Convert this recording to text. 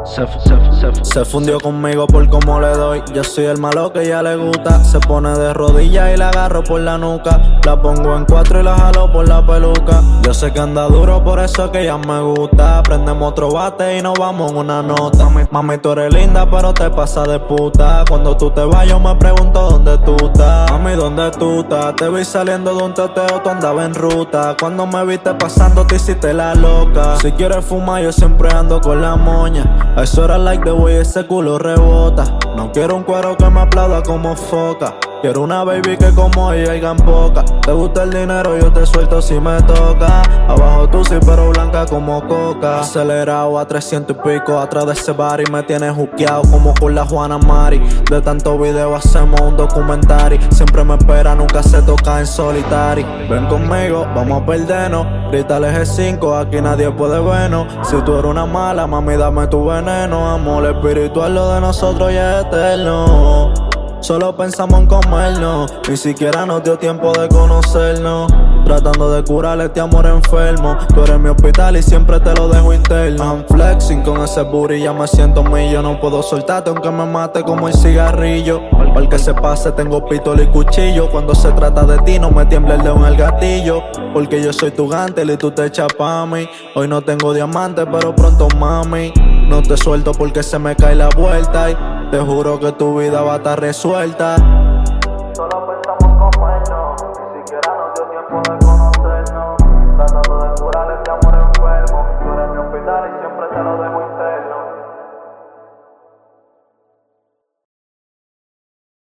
Se fundió conmigo por cómo le doy. Yo soy el malo que ella le gusta. Se pone de rodillas y la agarro por la nuca. La pongo en cuatro y la jalo por la peluca. Yo sé que anda duro, por eso es que ella me gusta. Prendemos otro bate y nos vamos en una nota. Mami, tú eres linda, pero te pasa de puta. Cuando tú te vas, yo me pregunto dónde tú estás. Mami, ¿dónde tú estás? Te vi saliendo de un teteo, tú andabas en ruta. Cuando me viste pasando, te hiciste la loca. Si quieres fumar, yo siempre ando con la moña. A esa hora like the way ese culo rebota. No quiero un cuero que me aplauda como foca. Quiero una baby que como ella hagan poca. Te gusta el dinero, yo te suelto si me toca. Abajo tú sí, pero blanca como coca. Acelerado a 300 y pico atrás de ese bar y me tienes juqueado como con la Juana Mari. De tanto video hacemos un documentary. Siempre me espera, nunca se toca en solitario. Ven conmigo, vamos a perdernos. Grítale G5, aquí nadie puede vernos. Si tú eres una mala, mami, dame tu veneno. Amor espiritual, lo de nosotros ya es eterno. Solo pensamos en comernos, ni siquiera nos dio tiempo de conocernos. Tratando de curar este amor enfermo. Tú eres mi hospital y siempre te lo dejo interno. I'm flexing con ese booty, ya me siento mío. No puedo soltarte aunque me mate como el cigarrillo. Para el que se pase tengo pistola y cuchillo. Cuando se trata de ti no me tiembla el dedo en el gatillo. Porque yo soy tu gantel y tú te echas pa' mí. Hoy no tengo diamante pero pronto mami. No te suelto porque se me cae la vuelta y te juro que tu vida va a estar resuelta.